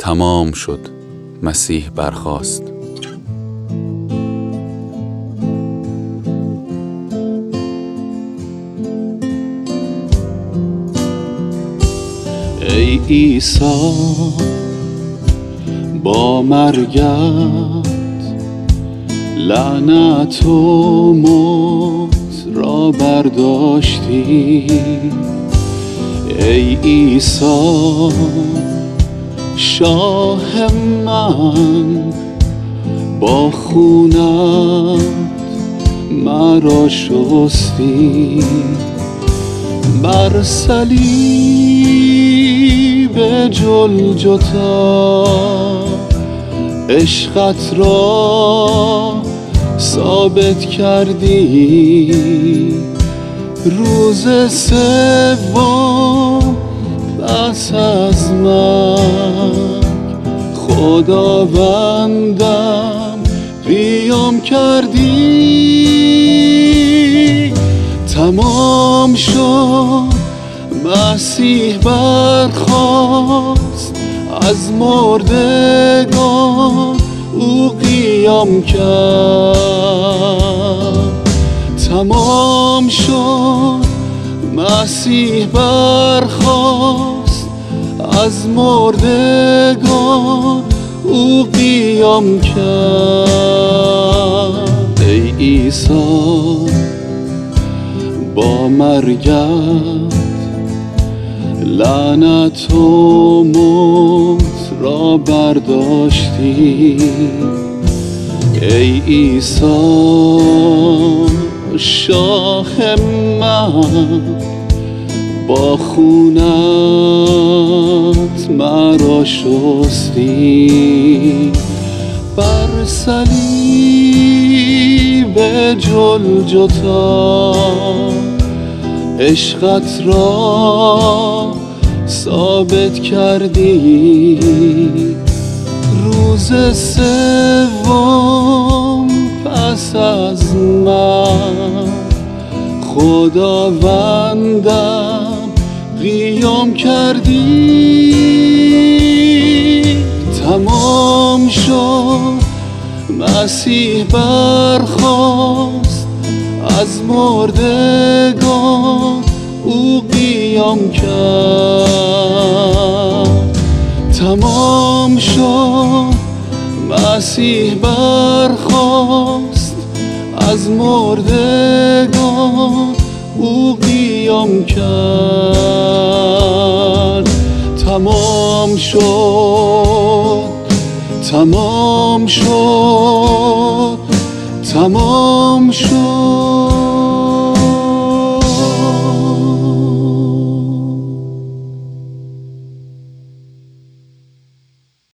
تمام شد، مسیح برخاست. ای عیسی، با مرگت لعنت و موت را برداشتی. ای عیسی، شاه من، با خونت مرا شستی. بر صلیب جلجتا عشقت را ثابت کردی. روز سوم پس از مرگ خداوندم قیام کردی. تمام شد، مسیح برخاست، از مردگان او قیام کرد. تمام شد، مسیح برخاست، از مردگان او قیام کرد. ای عیسی، با مرگت لعنت و موت را برداشتی. ای عیسی، شاه من، با خونت مرا شستی. بر صلیب جلجتا عشقت را ثابت کردی. روز سوم پس از مرگ خداوندم قیام کردی. تمام شد، مسیح برخاست، از مردگان او قیام کرد. تمام شد، مسیح برخاست، از مردگان او قیام کرد. تمام شد، تمام شد، تمام شد.